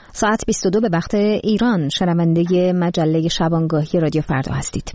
ساعت 22 به وقت ایران. شنونده مجله شبانگاهی رادیو فردا هستید.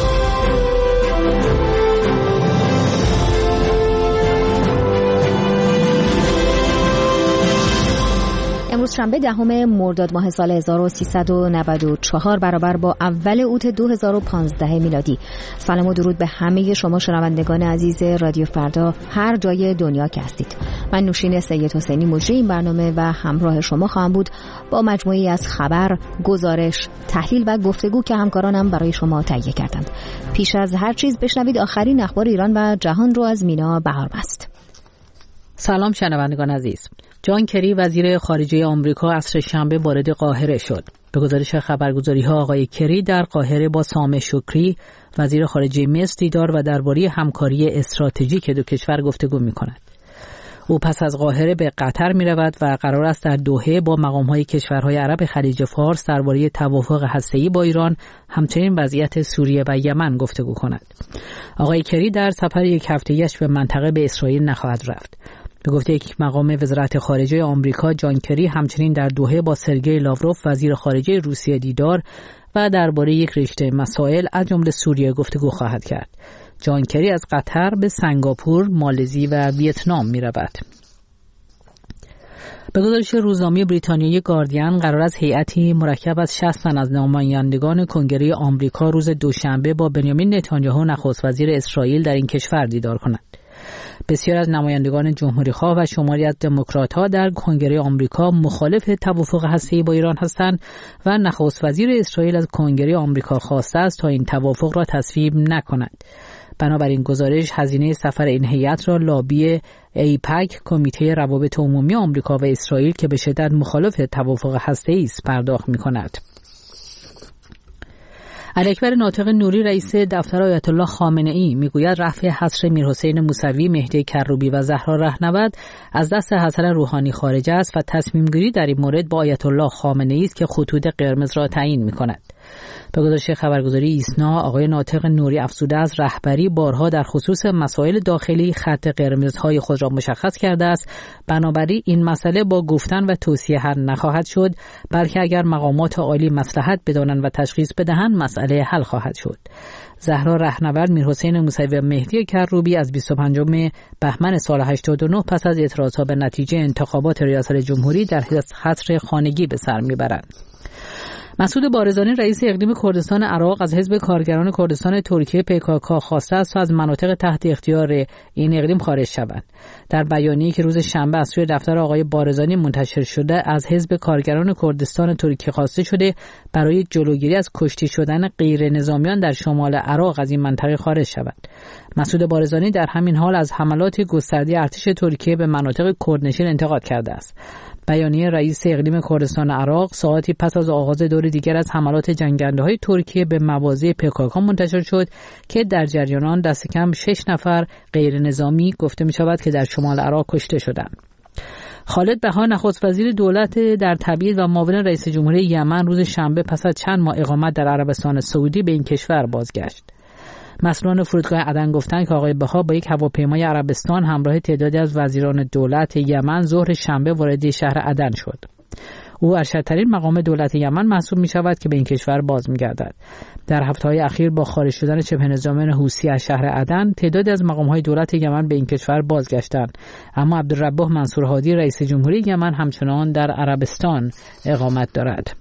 امروز شنبه 10 مرداد ماه سال 1394 برابر با اول اوت 2015 میلادی. سلام و درود به همه شما شنوندگان عزیز رادیو فردا هر جای دنیا که هستید. من نوشین سید حسینی مجری این برنامه و همراه شما خواهم بود با مجموعی از خبر، گزارش، تحلیل و گفتگو که همکارانم برای شما تهیه کردند. پیش از هر چیز بشنوید آخرین اخبار ایران و جهان رو از مینا بهارمست. سلام شنوندگان عزیز. جان کری وزیر خارجه آمریکا عصر شنبه وارد قاهره شد. به گزارش خبرگزاری‌ها آقای کری در قاهره با سامح شکری وزیر خارجه مصر دیدار و درباره همکاری استراتژیک دو کشور گفتگو می‌کند. او پس از قاهره به قطر می‌رود و قرار است در دوحه با مقام‌های کشورهای عرب خلیج فارس درباره توافق هسته‌ای با ایران، همچنین وضعیت سوریه و یمن گفتگو کند. آقای کری در سفر یک هفته‌ایش به منطقه به اسرائیل نخواهد رفت. به گفته یک مقام وزارت خارجه آمریکا، جان کری همچنین در دوحه با سرگئی لاوروف وزیر خارجه روسیه دیدار و درباره یک رشته مسائل از جمله سوریه گفتگو خواهد کرد. جان کری از قطر به سنگاپور، مالزی و ویتنام می رود. به گزارش روزنامه بریتانیایی گاردین، قرار است هیئتی مرکب از 60 تن از نمایندگان کنگره آمریکا روز دوشنبه با بنیامین نتانیاهو نخست وزیر اسرائیل در این کشور دیدار کنند. بسیار از نمایندگان جمهوری‌خواه و شماری از دموکرات‌ها در کنگره آمریکا مخالف توافق هسته‌ای با ایران هستند و نخست وزیر اسرائیل از کنگره آمریکا خواسته است تا این توافق را تصویب نکند. بنابراین گزارش هزینه سفر این هیئت را لابی ایپک، کمیته روابط عمومی آمریکا و اسرائیل که به شدت مخالف توافق هسته‌ای است پرداخت می‌کند. علی‌اکبر ناطق نوری رئیس دفتر آیت الله خامنه‌ای میگوید رفع حصر میرحسین موسوی، مهدی کروبی و زهرا رهنورد از دست حسن روحانی خارج است و تصمیم گیری در این مورد با آیت الله خامنه‌ای است که خطوط قرمز را تعیین می‌کند. به گزارش خبرگزاری ایسنا، آقای ناطق نوری افزوده است رهبری بارها در خصوص مسائل داخلی خط قرمزهای خود را مشخص کرده است. بنابراین این مسئله با گفتن و توصیه حل نخواهد شد، بلکه اگر مقامات عالی مصلحت بدانند و تشخیص بدهند مسئله حل خواهد شد. زهرا رهنورد، میرحسین موسوی و مهدی کروبی از 25 بهمن سال 89 پس از اعتراضها به نتیجه انتخابات ریاست جمهوری در حصر خانگی به سر میبرند. مسعود بارزانی رئیس اقلیم کردستان عراق از حزب کارگران کردستان ترکیه PKK خواسته است تا از مناطق تحت اختیار این اقلیم خارج شوند. در بیانیه‌ای که روز شنبه از سوی دفتر آقای بارزانی منتشر شده، از حزب کارگران کردستان ترکیه خواسته شده برای جلوگیری از کشته شدن غیر نظامیان در شمال عراق از این منطقه خارج شوند. مسعود بارزانی در همین حال از حملات گسترده ارتش ترکیه به مناطق کردنشین انتقاد کرده است. بیانیه رئیس اقلیم کردستان عراق ساعتی پس از آغاز دور دیگر از حملات جنگنده‌های ترکیه به مواضع PKK منتشر شد که در جریان آن دست کم 6 نفر غیر نظامی گفته می شود که در شمال عراق کشته شدند. خالد بها، نخست وزیر دولت در تبعید و معاون رئیس جمهوری یمن، روز شنبه پس از چند ماه اقامت در عربستان سعودی به این کشور بازگشت. مسئولان فرودگاه عدن گفتند که آقای بها با یک هواپیمای عربستان همراه تعدادی از وزیران دولت یمن ظهر شنبه وارد شهر عدن شد. او ارشدترین مقام دولت یمن محسوب می شود که به این کشور باز می گردد. در هفته‌های اخیر با خارج شدن شبه نظامیان حوثی از شهر عدن، تعدادی از مقام‌های دولت یمن به این کشور بازگشتند، اما عبدالربه منصور هادی رئیس جمهوری یمن همچنان در عربستان اقامت دارد.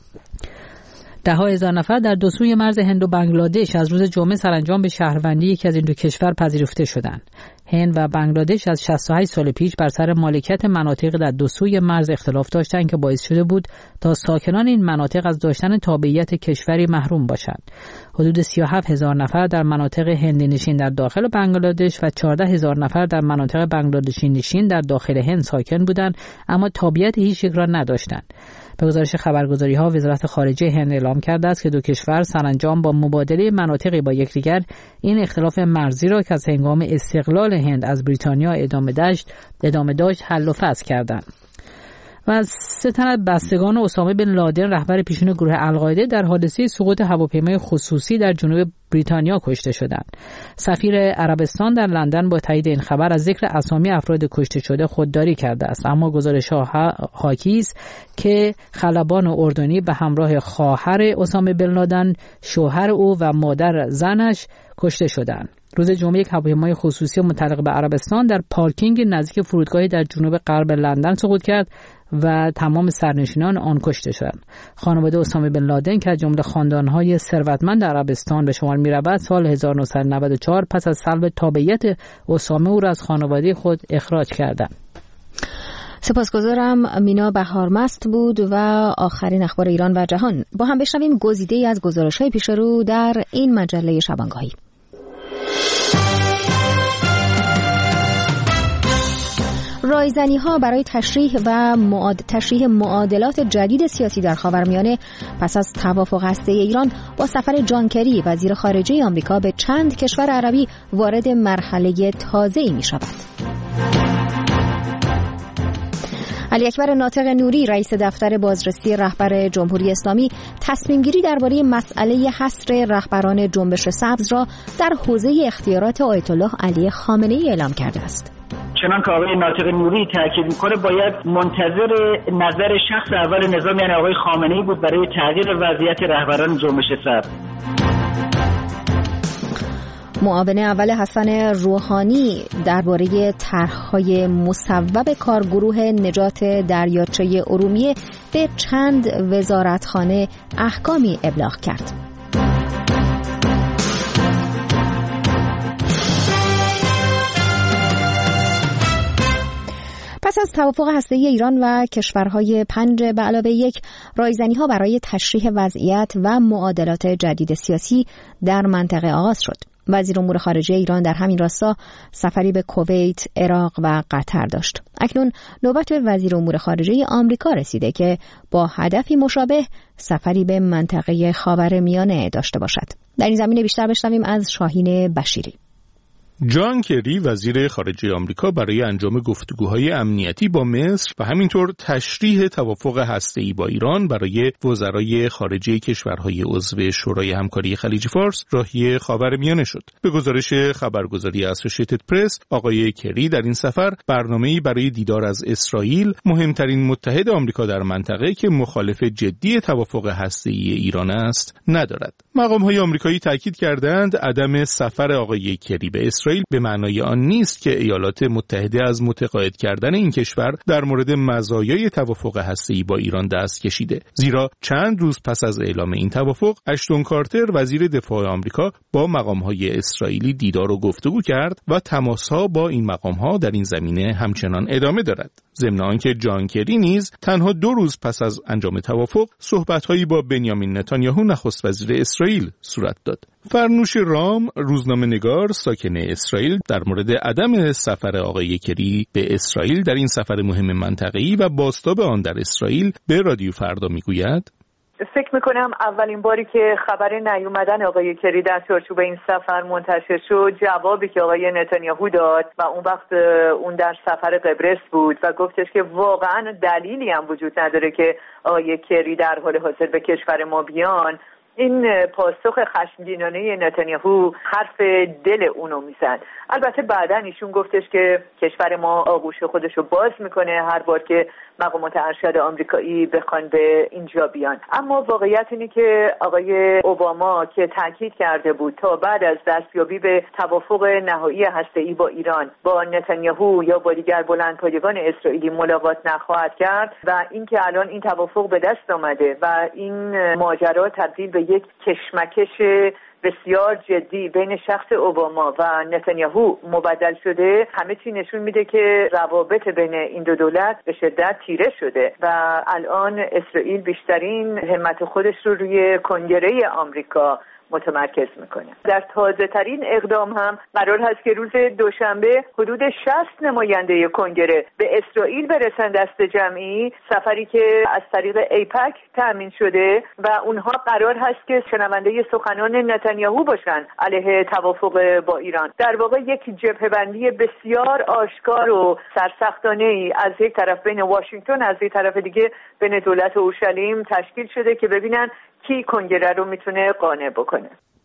ده‌ها هزار نفر در دو سوی مرز هند و بنگلادش از روز جمعه سرانجام به شهروندی یکی از این دو کشور پذیرفته شدند. هند و بنگلادش از 68 سال پیش بر سر مالکیت مناطق در دو سوی مرز اختلاف داشتند که باعث شده بود تا ساکنان این مناطق از داشتن تابعیت کشوری محروم باشند. حدود 37,000 نفر در مناطق هندی نشین در داخل بنگلادش و 14,000 نفر در مناطق بنگلادشی نشین در داخل هند ساکن بودند، اما تابعیت هیچ یک را نداشتند. به گزارش خبرگزاری‌ها، وزارت خارجه هند اعلام کرده است که دو کشور سرانجام با مبادله مناطقی با یکدیگر این اختلاف مرزی را که از هنگام استقلال هند از بریتانیا ادامه داشت حل و فصل کردند. و 3 تن از بستگان اسامه بن لادن رهبر پیشین گروه القاعده در حادثه سقوط هواپیمای خصوصی در جنوب بریتانیا کشته شدند. سفیر عربستان در لندن با تایید این خبر از ذکر اسامی افراد کشته شده خودداری کرده است، اما گزارش‌ها حاکی است که خلبان اردنی به همراه خواهر اسامه بن لادن، شوهر او و مادر زنش کشته شدند. روز جمعه یک هواپیمای خصوصی متعلق به عربستان در پارکینگ نزدیک فرودگاهی در جنوب غرب لندن سقوط کرد و تمام سرنشینان آن کشته شدند. خانواده اسامه بن لادن که از جمله خاندان‌های ثروتمند عربستان به شمار می‌رود، سال 1994 پس از سلب تابعیت اسامه او را از خانواده خود اخراج کردند. سپاسگزارم. مینا بهارمست بود و آخرین اخبار ایران و جهان. با هم بشنویم گزیده‌ای از گزارش‌های پیش رو در این مجله شبانگاهی. رایزنی‌ها برای تشریح معادلات جدید سیاسی در خاورمیانه پس از توافق هسته‌ای ایران با سفر جان کری وزیر خارجه آمریکا به چند کشور عربی وارد مرحله تازه‌ای می‌شود. علی اکبر ناطق نوری رئیس دفتر بازرسی رهبر جمهوری اسلامی تصمیم گیری درباره مسئله حصر رهبران جنبش سبز را در حوزه اختیارات آیت الله علی خامنه‌ای اعلام کرده است. چنانکه آقای ناطق نوری تاکید میکنه باید منتظر نظر شخص اول نظام یعنی آقای خامنه‌ای بود برای تغییر وضعیت رهبران جنبش سبز. معاون اول حسن روحانی درباره طرح‌های مصوب کارگروه نجات دریاچه ارومیه به چند وزارتخانه احکامی ابلاغ کرد. پس از توافق هسته‌ای ایران و کشورهای 5+1 رایزنی‌ها برای تشریح وضعیت و معادلات جدید سیاسی در منطقه آغاز شد. وزیر امور خارجه ایران در همین راستا سفری به کویت، عراق و قطر داشت. اکنون نوبت به وزیر امور خارجه آمریکا رسیده که با هدفی مشابه سفری به منطقه خاورمیانه داشته باشد. در این زمینه بیشتر بشنویم از شاهین بشیری. جان کری وزیر خارجه آمریکا برای انجام گفتگوهای امنیتی با مصر و همینطور تشریح توافق هسته‌ای با ایران برای وزرای خارجه کشورهای عضو شورای همکاری خلیج فارس راهی خاورمیانه شد. به گزارش خبرگزاری اسوسییتد پرس، آقای کری در این سفر برنامه‌ای برای دیدار از اسرائیل، مهمترین متحد آمریکا در منطقه که مخالف جدی توافق هسته‌ای ایران است، ندارد. مقام‌های آمریکایی تاکید کردند عدم سفر آقای کری به اسرائیل به معنای آن نیست که ایالات متحده از متقاعد کردن این کشور در مورد مزایای توافق هسته‌ای با ایران دست کشیده، زیرا چند روز پس از اعلام این توافق اشتون کارتر وزیر دفاع آمریکا با مقام‌های اسرائیلی دیدار و گفتگو کرد و تماس‌ها با این مقام‌ها در این زمینه همچنان ادامه دارد. ضمن آنکه جان کری نیز تنها 2 روز پس از انجام توافق صحبت‌هایی با بنیامین نتانیاهو نخست وزیر اسرائیل صورت داد. فرنوش رام، روزنامه‌نگار ساکن اسرائیل، در مورد عدم سفر آقای کری به اسرائیل در این سفر مهم منطقه‌ای و بازتاب آن در اسرائیل به رادیو فردا میگوید: فکر میکنم اولین باری که خبر نیومدن آقای کری در چارچوب این سفر منتشر شد، جوابی که آقای نتانیاهو داد و اون وقت اون در سفر قبرس بود و گفتش که واقعا دلیلی هم وجود نداره که آقای کری در حال حاضر به کشور ما بیان. این پاسخ خشمگینانه نتانیاهو حرف دل اونو میزد. البته بعداً ایشون گفتش که کشور ما آغوش خودشو باز میکنه هر بار که مقامات ارشد آمریکایی بخوان به اینجا بیان. اما واقعیت اینه که آقای اوباما که تاکید کرده بود تا بعد از دستیابی به توافق نهایی هسته‌ای با ایران با نتانیاهو یا با دیگر بلندپایگان اسرائیلی ملاقات نخواهد کرد و اینکه الان این توافق به دست آمده و این ماجرا تبدیل به یک کشمکش بسیار جدی بین شخص اوباما و نتانیاهو مبدل شده، همه چی نشون میده که روابط بین این دو دولت به شدت تیره شده و الان اسرائیل بیشترین همت خودش رو روی کنگره آمریکا متمرکز میکنه. در تازه ترین اقدام هم قرار هست که روز دوشنبه حدود 60 نماینده کنگره به اسرائیل برسن دست جمعی، سفری که از طریق ایپک تأمین شده و اونها قرار هست که شنونده سخنان نتانیاهو باشن علیه توافق با ایران. در واقع یک جبهه‌بندی بسیار آشکار و سرسختانه‌ای از یک طرف بین واشنگتن، از یک طرف دیگه بین دولت اورشلیم تشکیل شده که ببینن کی کنگره رو میتونه قانع بکنه.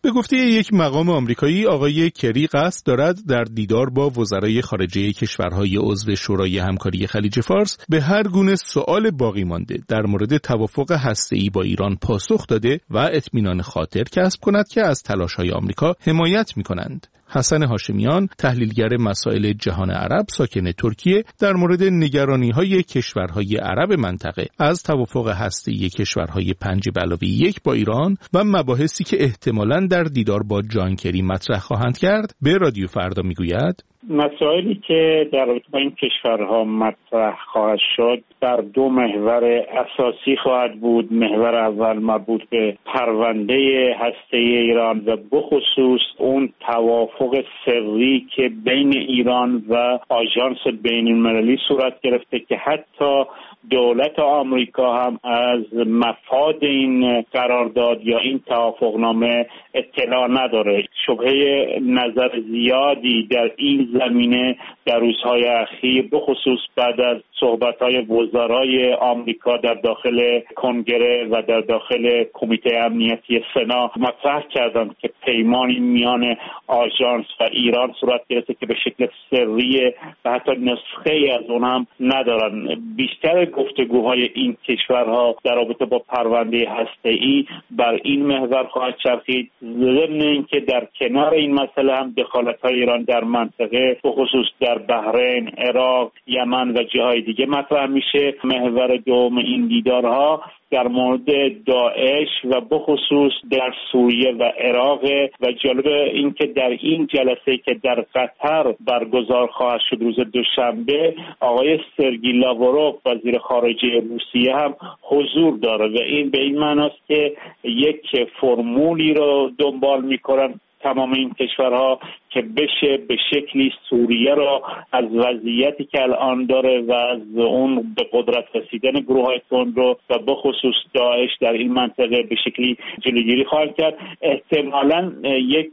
به گفته یک مقام آمریکایی، آقای کری قصد دارد در دیدار با وزرای خارجه کشورهای عضو شورای همکاری خلیج فارس به هر گونه سؤال باقی مانده در مورد توافق هسته‌ای با ایران پاسخ داده و اطمینان خاطر کسب کند که از تلاش‌های آمریکا حمایت می‌کنند. حسن هاشمیان، تحلیلگر مسائل جهان عرب ساکن ترکیه، در مورد نگرانی‌های کشورهای عرب منطقه از توافق هسته‌ای کشورهای 5+1 با ایران و مباحثی که احتمالاً در دیدار با جان کری مطرح خواهند کرد، به رادیو فردا میگوید: مسائلی که در رابطه با این کشورها مطرح خواهد شد در دو محور اساسی خواهد بود. محور اول مربوط به پرونده هسته‌ای ایران و بخصوص اون توافق سری که بین ایران و آژانس بین‌المللی صورت گرفته که حتی دولت آمریکا هم از مفاد این قرارداد یا این توافقنامه اطلاع نداره. شبهه نظر زیادی در این زمینه در روزهای اخیر بخصوص بعد از صحبت‌های وزرای آمریکا در داخل کنگره و در داخل کمیته امنیتی سنا مطرح کردند که پیمانی میان آژانس و ایران صورت گرفته که به شکل سری و حتی نسخه‌ای از اون هم ندارن. بیشتر گفتگوهای این کشورها در رابطه با پرونده هسته‌ای بر این محور خواهد چرخید، ضمن اینکه در کنار این مسئله هم دخالت‌های ایران در منطقه بخصوص در بحرین، عراق، یمن و جاهای دیگه مطرح میشه. محور دوم این دیدارها در مورد داعش و بخصوص در سوریه و عراق و جالب این که در این جلسه که در قطر برگزار خواهد شد روز دوشنبه، آقای سرگی لاوروف وزیر خارجه روسیه هم حضور داره و این به این معناست که یک فرمولی رو دنبال میکنن تمام این کشورها که بشه به شکلی سوریه را از وضعیتی که الان داره و از اون به قدرت رسیدن گروه‌های تندرو و بخصوص داعش در این منطقه به شکلی جلوگیری خواهد کرد. احتمالاً یک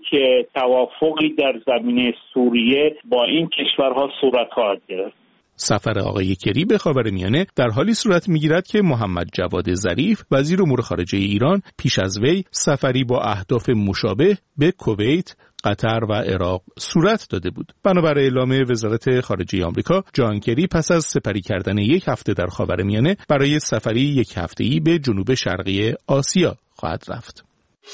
توافقی در زمینه سوریه با این کشورها صورت خواهد گرفت. سفر آقای کری به خاورمیانه در حالی صورت می‌گیرد که محمد جواد ظریف وزیر امور خارجه ایران پیش از وی سفری با اهداف مشابه به کویت، قطر و عراق صورت داده بود. بنابر اعلام وزارت خارجه آمریکا، جان کری پس از سپری کردن یک هفته در خاورمیانه برای سفری یک هفته‌ای به جنوب شرقی آسیا خواهد رفت.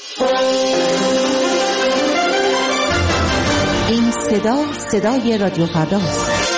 این صدای رادیو فرداست.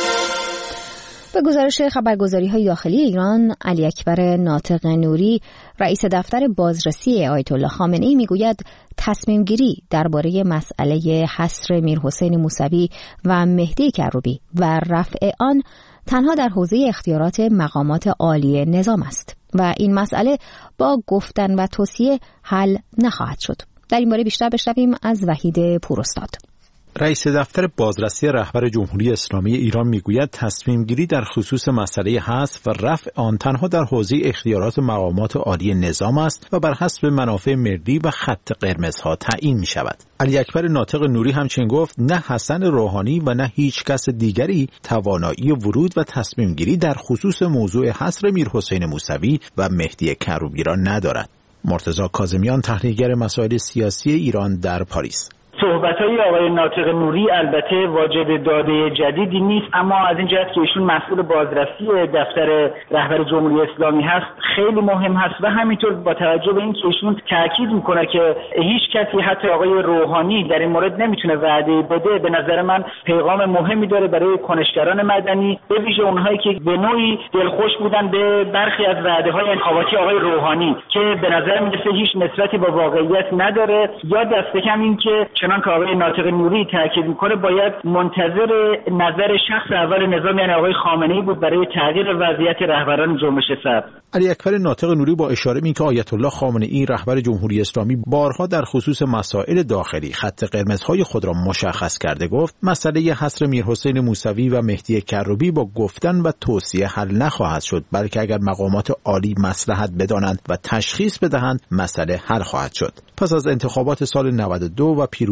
به گزارش خبرگزاری‌های داخلی ایران، علی اکبر ناطق نوری، رئیس دفتر بازرسی آیت الله خامنه‌ای میگوید تصمیم گیری درباره مسئله حصر میرحسین موسوی و مهدی کروبی و رفع آن تنها در حوزه اختیارات مقامات عالی نظام است و این مسئله با گفتن و توصیه حل نخواهد شد. در این باره بیشتر بشنویم از وحید پوراستاد. رئیس دفتر بازرسی رهبر جمهوری اسلامی ایران میگوید تصمیم گیری در خصوص مسئله حذف و رفع آن تنها در حوزه اختیارات مقامات عالی نظام است و بر حسب منافع ملی و خط قرمزها تعیین می شود. علی اکبر ناطق نوری همچنین گفت نه حسن روحانی و نه هیچ کس دیگری توانایی ورود و تصمیم گیری در خصوص موضوع حصر میرحسین موسوی و مهدی کروبی را ندارد. مرتضی کاظمیان، تحلیلگر مسائل سیاسی ایران در پاریس: صحبت‌های آقای ناطق نوری البته واجد داده جدیدی نیست، اما از این جهت که ایشون مسئول بازرسی دفتر رهبر جمهوری اسلامی هست خیلی مهم هست و همینطور با توجه به این که ایشون تاکید میکنه که هیچ کسی حتی آقای روحانی در این مورد نمیتونه وعده بده، به نظر من پیغام مهمی داره برای کنشگران مدنی، به ویژه اونهایی که به نوعی دلخوش بودن به برخی از وعده‌های انتخاباتی آقای روحانی که به نظر میرسه هیچ نسبتی با واقعیت نداره، یا دست کم این که چنان که آقای ناطق نوری تاکید میکنه باید منتظر نظر شخص اول نظام یعنی آقای خامنه‌ای بود برای تغییر وضعیت رهبران جنبش سبز. علی اکبر ناطق نوری با اشاره به که آیت الله خامنه‌ای رهبر جمهوری اسلامی بارها در خصوص مسائل داخلی خط قرمزهای خود را مشخص کرده گفت مسئله حصر میرحسین موسوی و مهدی کروبی با گفتن و توصیه حل نخواهد شد، بلکه اگر مقامات عالی مصلحت بدانند و تشخیص بدهند مسئله حل خواهد شد. پس از انتخابات سال 92 و پیروزی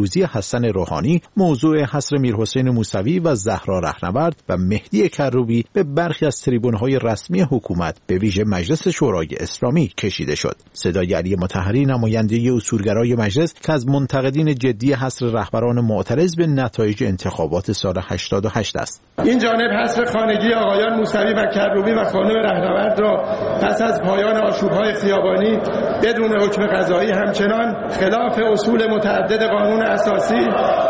پیروزی حسن روحانی، موضوع حصر میرحسین موسوی و زهرا رهنورد و مهدی کروبی به برخی از تریبون‌های رسمی حکومت به ویژه مجلس شورای اسلامی کشیده شد. صدای علی مطهری، نماینده اصولگرای مجلس که از منتقدین جدی حصر رهبران معترض به نتایج انتخابات سال 88 است. این جانب حصر خانگی آقایان موسوی و کروبی و خانم رهنورد را پس از پایان آشوب‌های خیابانی بدون حکم قضایی همچنان خلاف اصول متعدد قانون اساسی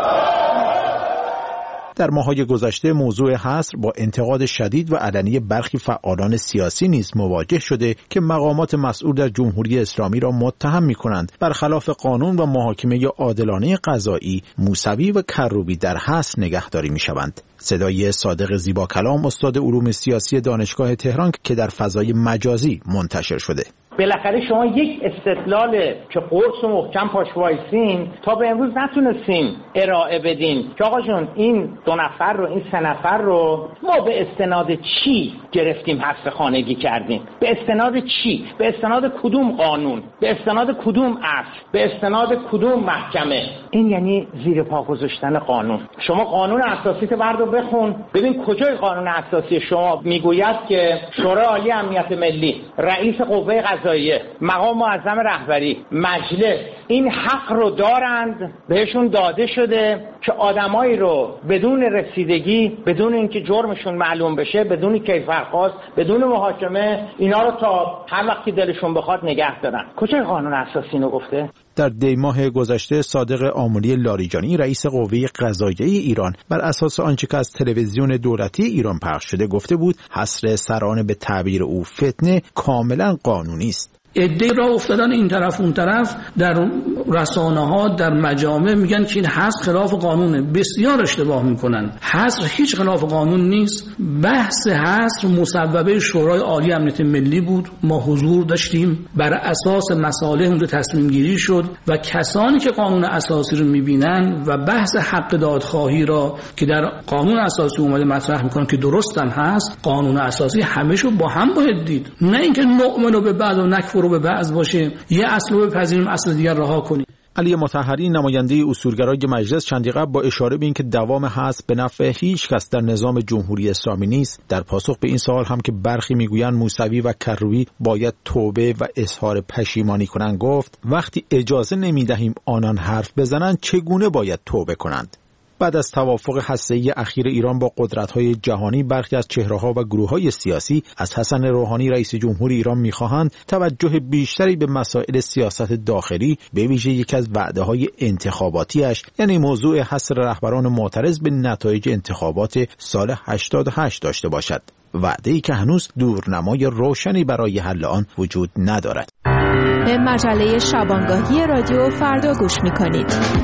در ماه‌های گذشته موضوع حصر با انتقاد شدید و علنی برخی فعالان سیاسی نیز مواجه شده که مقامات مسئول در جمهوری اسلامی را متهم می‌کنند برخلاف قانون و محاکمه عادلانه قضایی موسوی و کروبی در حصر نگهداری می‌شوند. صدای صادق زیبا کلام، استاد علوم سیاسی دانشگاه تهران که در فضای مجازی منتشر شده. بالاخره شما یک استدلال که قرص و محکم پاش وایسین تا به امروز نتونستین ارائه بدین که آقا جون این 2 نفر رو، این 3 نفر رو ما به استناد چی گرفتیم حبس خانگی کردیم؟ به استناد چی؟ به استناد کدوم قانون؟ به استناد کدوم اصل؟ به استناد کدوم محکمه؟ این یعنی زیر پا گذاشتن قانون. شما قانون اساسی تو بردار بخون ببین کجای قانون اساسی شما میگوید که شورای عالی امنیت ملی، رئیس قوه قضاییه، مقام معظم رهبری، مجلس این حق رو دارند، بهشون داده شده که آدمایی رو بدون رسیدگی، بدون اینکه جرمشون معلوم بشه، بدون کیفرخواست، بدون محاکمه، اینا رو تا هر وقتی دلشون بخواد نگه دارن. کجای قانون اساسی اینو گفته؟ در دی ماه گذشته صادق آملی لاریجانی، رئیس قوه قضاییه ایران، بر اساس آنچه که از تلویزیون دولتی ایران پخش شده گفته بود حصر سران به تعبیر او فتنه کاملا قانونی است. عده را افتادن این طرف اون طرف در رسانه‌ها، در مجامع میگن که این حصر خلاف قانونه. بسیار اشتباه میکنن. حصر هیچ خلاف قانون نیست. بحث حصر مصوبه شورای عالی امنیت ملی بود. ما حضور داشتیم. بر اساس مصالح اون تصمیم گیری شد و کسانی که قانون اساسی رو میبینن و بحث حق دادخواهی را که در قانون اساسی اومده مطرح میکنن که درست هم هست، قانون اساسی همه‌شو با هم باید دید. نه اینکه نؤمن به بعد و نکفر رو به بعض باشه، یه اصل رو بپذیریم اصل دیگر رها کنیم. علی مطهری، نماینده اصولگرای مجلس، چندی قبل با اشاره به اینکه دوام حصر به نفع هیچ کس در نظام جمهوری اسلامی نیست، در پاسخ به این سوال هم که برخی میگویند موسوی و کروبی باید توبه و اظهار پشیمانی کنند گفت وقتی اجازه نمیدهیم آنان حرف بزنند چگونه باید توبه کنند؟ بعد از توافق هسته‌ای اخیر ایران با قدرت‌های جهانی، برخی از چهره‌ها و گروه‌های سیاسی از حسن روحانی رئیس جمهور ایران می‌خواهند توجه بیشتری به مسائل سیاست داخلی، به ویژه یکی از وعده‌های انتخاباتیش یعنی موضوع حصر رهبران معترض به نتایج انتخابات سال 88 داشته باشد. وعده‌ای که هنوز دورنمای روشنی برای حل آن وجود ندارد. به مجله شبانگاهی رادیو فردا گوش می‌کنید.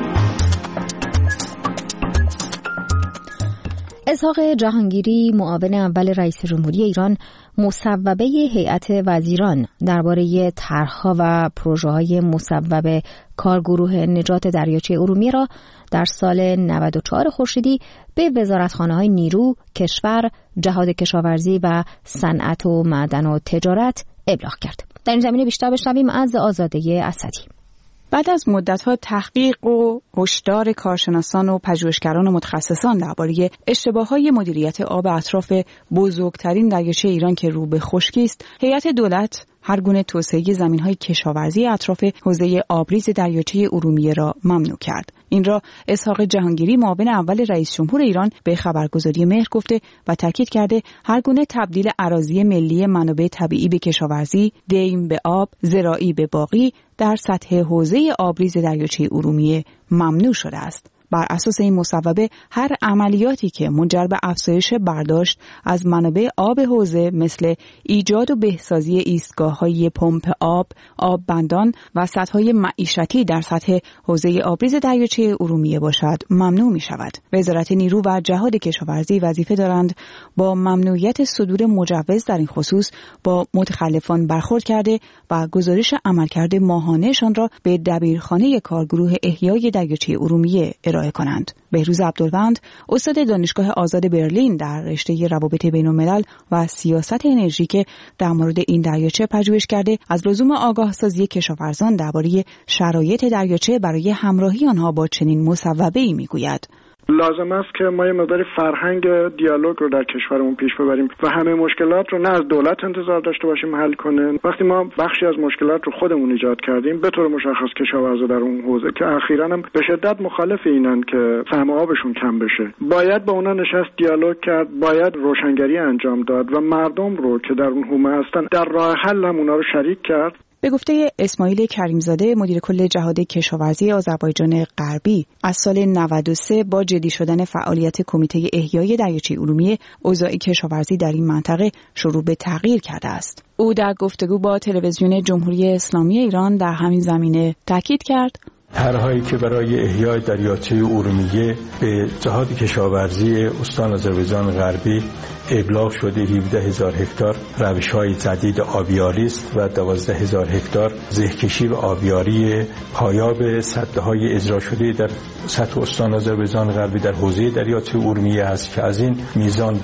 اسحاق جهانگیری، معاون اول رئیس جمهوری ایران، مصوبه هیئت وزیران درباره طرح‌ها و پروژه‌های مصوبه کارگروه نجات دریاچه ارومیه را در سال 94 خورشیدی به وزارتخانه‌های نیرو، کشور، جهاد کشاورزی و صنعت و معدن و تجارت ابلاغ کرد. در این زمینه بیشتر بشنویم از آزاده اسدی. بعد از مدت‌ها تحقیق و هشدار کارشناسان و پژوهشگران و متخصصان درباره اشتباهات مدیریت آب اطراف بزرگترین دریاچه ایران که رو به خشکی است، هیئت دولت هر گونه توسعه زمین‌های کشاورزی اطراف حوزه آبریز دریاچه ارومیه را ممنوع کرد. این را اسحاق جهانگیری، معاون اول رئیس جمهور ایران، به خبرگزاری مهر گفته و تاکید کرده هر گونه تبدیل اراضی ملی منابع طبیعی به کشاورزی، دیم به آب، زراعی به باغی در سطح حوزه آبریز دریاچه ارومیه ممنوع شده است. بر اساس این مصوبه هر عملیاتی که منجر به افزایش برداشت از منابع آب حوزه مثل ایجاد و بهسازی ایستگاه‌های پمپ آب، آببندان و سدهای معیشتی در سطح حوزه آبریز دریاچه ارومیه باشد ممنوع می‌شود. وزارت نیرو و جهاد کشاورزی وظیفه دارند با ممنوعیت صدور مجوز در این خصوص با متخلفان برخورد کرده و گزارش عملکرد ماهانه‌شان را به دبیرخانه کارگروه احیای دریاچه ارومیه ارائه ارائه کنند. بهروز عبدالوند، استاد دانشگاه آزاد برلین در رشته روابط بین‌الملل و سیاست انرژی که در مورد این دریاچه پژوهش کرده، از لزوم آگاهسازی کشاورزان درباره شرایط دریاچه برای همراهی آنها با چنین مصوبه‌ای میگوید. لازم است که ما یه مقدار فرهنگ دیالوگ رو در کشورمون پیش ببریم و همه مشکلات رو نه از دولت انتظار داشته باشیم حل کنه. وقتی ما بخشی از مشکلات رو خودمون ایجاد کردیم، به طور مشخص کشاورزا در اون حوزه که اخیراً هم به شدت مخالف اینن که سهم آبشون کم بشه، باید با اونا نشست دیالوگ کرد، باید روشنگری انجام داد و مردم رو که در اون حومه هستن در راه حل هم اونا رو شریک کرد. به گفته اسماعیل کریمزاده، مدیر کل جهاد کشاورزی آذربایجان غربی، از سال 93 با جدی شدن فعالیت کمیته احیای دریاچه ارومیه، اوضاع کشاورزی در این منطقه شروع به تغییر کرده است. او در گفتگو با تلویزیون جمهوری اسلامی ایران در همین زمینه تاکید کرد: طرح‌هایی که برای احیای دریاچه ارومیه به جهاد کشاورزی استان آذربایجان غربی ابلاغ شده 17,000 هکتار روش‌های جدید آبیاری است و 12,000 هکتار زهکشی و آبیاری پایاب سدهای اجرا شده در سطح استان آذربایجان غربی در حوزه دریاچه ارومیه است که از این میزان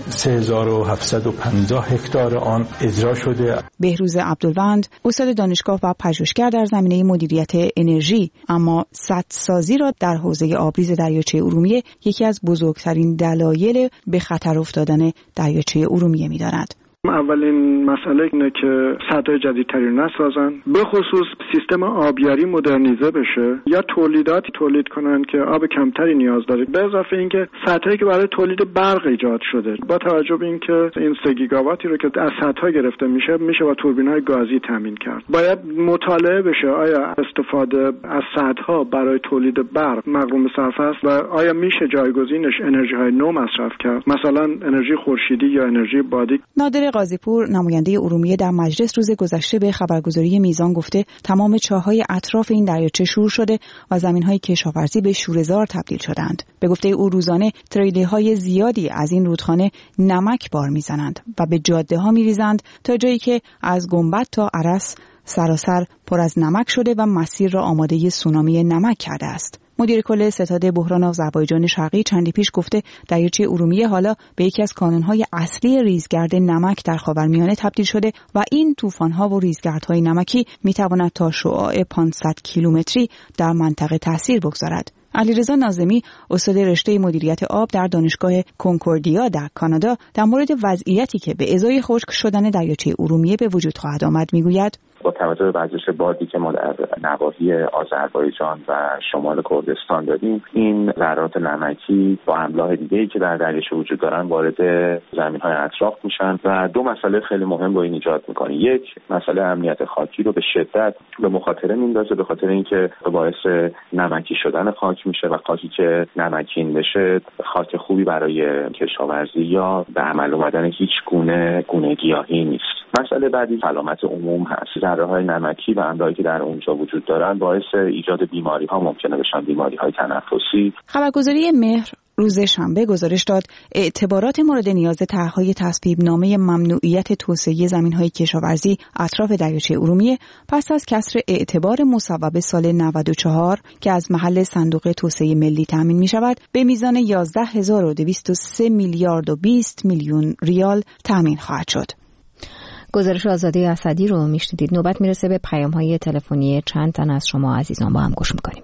3,750 هکتار آن اجرا شده. بهروز عبدالوند، استاد دانشگاه و پژوهشگر در زمینه مدیریت انرژی، اما سدسازی را در حوزه آبریز دریاچه ارومیه یکی از بزرگترین دلایل به خطر افتادن دریاچه ارومیه می‌داند. اولین مسئله اینه که سدهای جدیدتری نسازن، به خصوص سیستم آبیاری مدرنیزه بشه یا تولیداتی تولید کنن که آب کمتری نیاز داره، به اضافه اینکه سدهایی که برای تولید برق ایجاد شده با توجه به اینکه این 3 گیگاواتی رو که از سدها گرفته میشه با توربین‌های گازی تامین کرد. باید مطالعه بشه آیا استفاده از سدها برای تولید برق مقروم صرف است و آیا میشه جایگزینش انرژی‌های نو مصرف کرد، مثلا انرژی خورشیدی یا انرژی بادی. نادر قاضی‌پور، نماینده ارومیه، در مجلس روز گذشته به خبرگزاری میزان گفته تمام چاه‌های اطراف این دریاچه شور شده و زمین‌های کشاورزی به شوره‌زار تبدیل شدند. به گفته او روزانه تریلی‌های زیادی از این رودخانه نمک بار می‌زنند و به جاده‌ها می‌ریزند تا جایی که از گنبد تا ارس سراسر پر از نمک شده و مسیر را آماده سونامی نمک کرده است. مدیر کل ستاد بحران آذربایجان شرقی چندی پیش گفته دریاچه ارومیه حالا به یکی از کانون‌های اصلی ریزگرد نمک در خاورمیانه تبدیل شده و این طوفان‌ها و ریزگردهای نمکی می‌تواند تا شعاع 500 کیلومتری در منطقه تاثیر بگذارد. علیرضا ناظمی، استاد رشته مدیریت آب در دانشگاه کنکوردیا در کانادا، در مورد وضعیتی که به ازای خشک شدن دریاچه ارومیه به وجود خواهد آمد میگوید: با توجه به وزش بادی که ما در نواحی آذربایجان و شمال کردستان داریم، این ذرات نمکی با املاح دیگه‌ای که در دریاچه وجود دارن وارد زمین‌های اطراف میشن و دو مسئله خیلی مهم رو این ایجاد میکنه. یک، مسئله امنیت خاکی رو به شدت به مخاطره میندازه، به خاطر اینکه باعث نمکی شدن خاک میشه و خاکی که نمکین بشه خاک خوبی برای کشاورزی یا به عمل اومدن هیچ گونه گیاهی نیست. مسئله بعدی سلامت عموم هست. ذره‌های نمکی و املاحی که در اونجا وجود دارن باعث ایجاد بیماری‌ها ممکنه بشن، بیماری‌های تنفسی. خبرگزاری مهر روز شنبه گزارش داد اعتبارات مورد نیاز طرح‌های تصویب‌نامه ممنوعیت توسعه زمین‌های کشاورزی اطراف دریاچه ارومیه پس از کسر اعتبار مصوبه سال 94 که از محل صندوق توسعه ملی تامین می‌شود به میزان 11,203 میلیارد و 20 میلیون ریال تامین خواهد شد. گزارش آزاده اسدی رو میشنیدید. نوبت میرسه به پیام‌های تلفنی چند تن از شما عزیزان، با هم گوش می‌کنیم.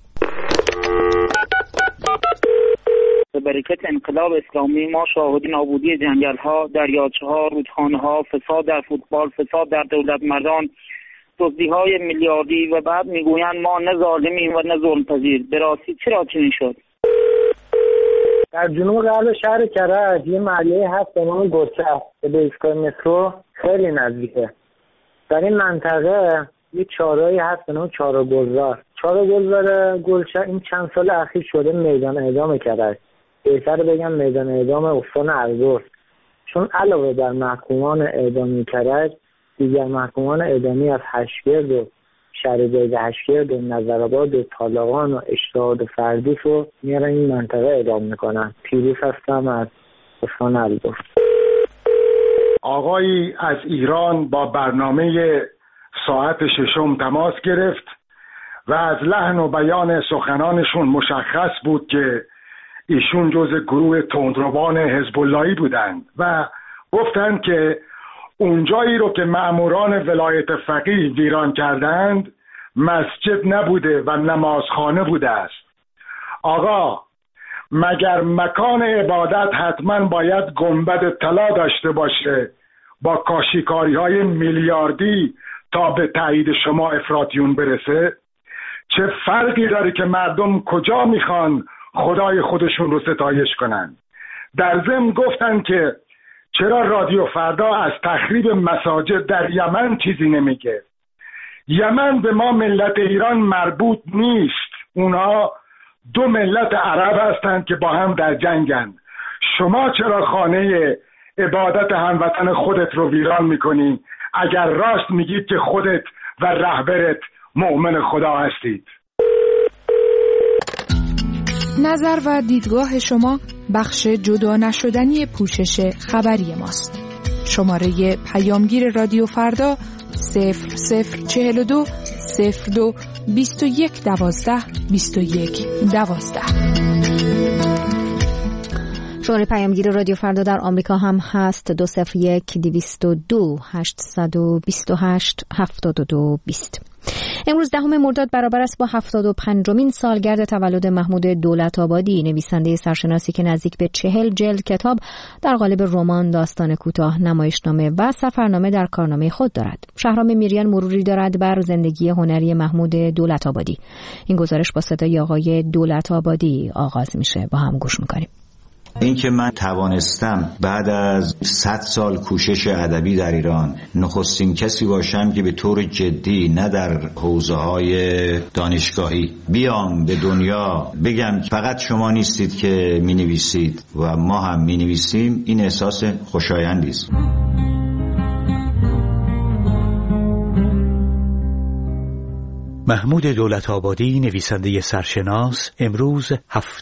به برکت انقلاب اسلامی ما شاهد نابودی جنگل‌ها، دریاچه‌ها، رودخانه‌ها، فساد در فوتبال، فساد در دولت مردان، دزدی‌های میلیاردی و بعد میگویند ما نه ظالمیم و نه ظلم‌پذیر. به راستی چرا چنین شد؟ در جنوب غرب شهر کرج یه محله هست به نام گلچه که به ایستگاه مترو خیلی نزدیکه. در این منطقه یه چاره‌ای هست به نام چاره گلزار. چاره گلزار گلچه این چند سال اخیر شده میدان اعدام کرج. بهتر بگم میدان اعدام استان البرز، چون علاوه بر محکومان اعدامی کرج دیگر محکومان اعدامی از هشگرد و شهرجای هشگرد و نظرآباد و طالقان و اشتهاد و فردوس رو میارن این منطقه اعدام میکنن. پیروز هستم از استان البرز. آقایی از ایران با برنامه ساعت 6 تماس گرفت و از لحن و بیان سخنانشون مشخص بود که ایشون جز گروه تندروان حزب اللهی بودند و گفتند که اونجایی رو که مأموران ولایت فقیه ویران کردند مسجد نبوده و نمازخانه بوده است. آقا، مگر مکان عبادت حتما باید گنبد طلا داشته باشه با کاشیکاری‌های میلیاردی تا به تایید شما افراطیون برسه؟ چه فرقی داره که مردم کجا میخوان خدای خودشون رو ستایش کنن؟ در ضمن گفتن که چرا رادیو فردا از تخریب مساجد در یمن چیزی نمیگه؟ یمن به ما ملت ایران مربوط نیست. اونها دو ملت عرب هستند که با هم در جنگن. شما چرا خانه عبادت هموطن خودت رو ویران میکنی اگر راست میگید که خودت و رهبرت مؤمن خدا هستید؟ نظر و دیدگاه شما بخش جدا نشدنی پوشش خبری ماست. شماره پیامگیر رادیو فردا 0042 02 21 12 21 12. شماره پیامگیر رادیو فردا در آمریکا هم هست 201 202 828 72 20. امروز 10 مرداد برابر است با 75مین سالگرد تولد محمود دولت‌آبادی، نویسنده سرشناسی که نزدیک به 40 جلد کتاب در قالب رمان، داستان کوتاه، نمایشنامه و سفرنامه در کارنامه خود دارد. شهرام میریان مروری دارد بر زندگی هنری محمود دولت‌آبادی. این گزارش با صدای آقای دولت‌آبادی آغاز میشه. با هم گوش می‌کنیم. این که من توانستم بعد از 100 سال کوشش ادبی در ایران نخستین کسی باشم که به طور جدی نه در حوزه‌های دانشگاهی بیام به دنیا بگم فقط شما نیستید که می‌نویسید و ما هم می‌نویسیم، این احساس خوشایندی است. محمود دولت‌آبادی، نویسنده سرشناس، امروز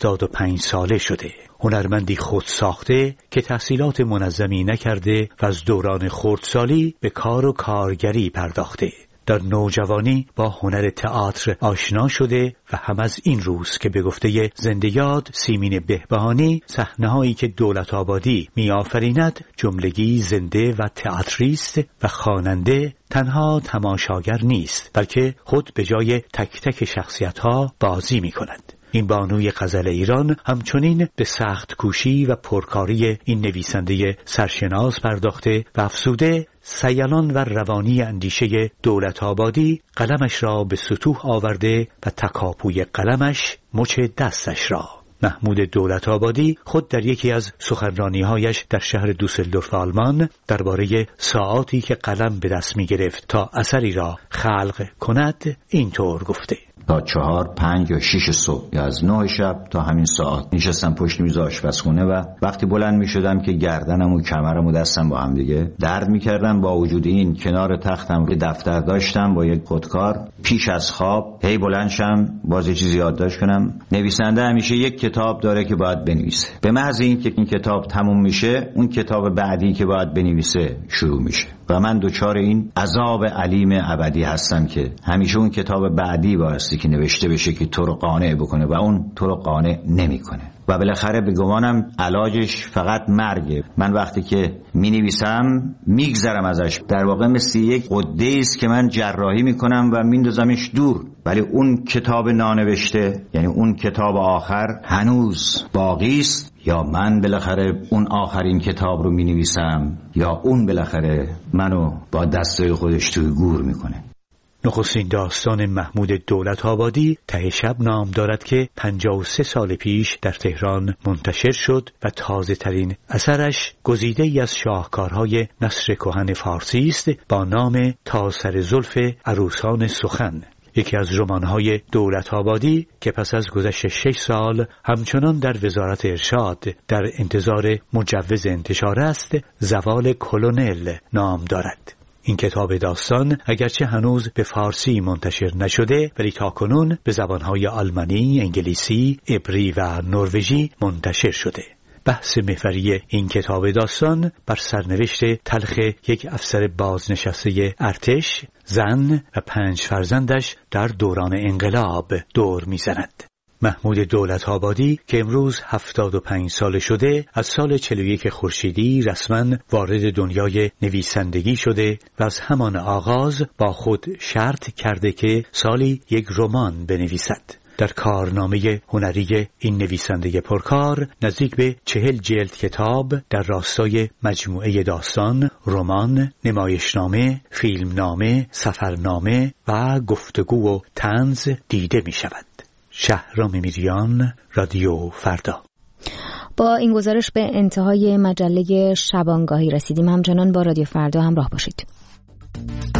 75 ساله شده. هنرمندی خود ساخته که تحصیلات منظمی نکرده و از دوران خردسالی به کار و کارگری پرداخته. در نوجوانی با هنر تئاتر آشنا شده و هم از این روز که به گفته زنده یاد سیمین بهبهانی صحنه‌هایی که دولت‌آبادی می‌آفریند جملگی زنده و تئاتری است و خواننده تنها تماشاگر نیست بلکه خود به جای تک تک شخصیت‌ها بازی می‌کند. این بانوی غزل ایران همچنین به سخت کوشی و پرکاری این نویسنده سرشناس پرداخته و افزوده سیلان و روانی اندیشه دولت‌آبادی قلمش را به سطوح آورده و تکاپوی قلمش مچ دستش را. محمود دولت‌آبادی خود در یکی از سخنرانی‌هایش در شهر دوسلدورف آلمان درباره ساعاتی که قلم به دست می‌گرفت تا اثری را خلق کند اینطور گفته: تا 4، 5 یا 6 صبح یا از 9 شب تا همین ساعت نشستم پشت میز آشپزخونه و وقتی بلند می شدم که گردنم و کمرم و دستم با هم دیگه درد می کردم. با وجود این کنار تختم روی دفتر داشتم با یک خودکار. پیش از خواب هی بلند شم باز یه چیزی یادداشت کنم. نویسنده همیشه یک کتاب داره که باید بنویسه. به محض اینکه این کتاب تموم میشه اون کتاب بعدی که باید بنویسه شروع میشه و من دوچار این عذاب علیم ابدی هستم که همیشه اون کتاب بعدی بایستی که نوشته بشه که تو رو قانع بکنه و اون تو رو قانع نمیکنه و بالاخره به گمانم علاجش فقط مرگه. من وقتی که می نویسم میگذرم ازش، در واقع مثل یک قده است که من جراحی میکنم و میندازمش دور، ولی اون کتاب نانوشته یعنی اون کتاب آخر هنوز باقی است. یا من بالاخره اون آخرین کتاب رو می نویسم یا اون بالاخره منو با دستای خودش توی گور میکنه. نخستین داستان محمود دولت‌آبادی ته شب نام دارد که 53 سال پیش در تهران منتشر شد و تازه ترین اثرش گزیده ای از شاهکارهای نثر کهن فارسی است با نام تا سر زلف عروسان سخن، یکی از رمان‌های دولت‌آبادی که پس از گذشت 6 سال همچنان در وزارت ارشاد در انتظار مجوز انتشار است، زوال کلونل نام دارد. این کتاب داستان اگرچه هنوز به فارسی منتشر نشده ولی تاکنون به زبانهای آلمانی، انگلیسی، عبری و نروژی منتشر شده. بحث محوری این کتاب داستان بر سرنوشت تلخ یک افسر بازنشسته ارتش، زن و 5 فرزندش در دوران انقلاب دور می‌زند. محمود دولت‌آبادی که امروز 75 ساله شده، از سال 41 خورشیدی رسما وارد دنیای نویسندگی شده و از همان آغاز با خود شرط کرده که سالی یک رمان بنویسد. در کارنامه هنری این نویسنده پرکار نزدیک به 40 جلد کتاب در راستای مجموعه داستان، رمان، نمایشنامه، فیلمنامه، سفرنامه و گفتگو و طنز دیده می شود. شهرام میریان، رادیو فردا. با این گزارش به انتهای مجله شبانگاهی رسیدیم. همچنان با رادیو فردا همراه باشید.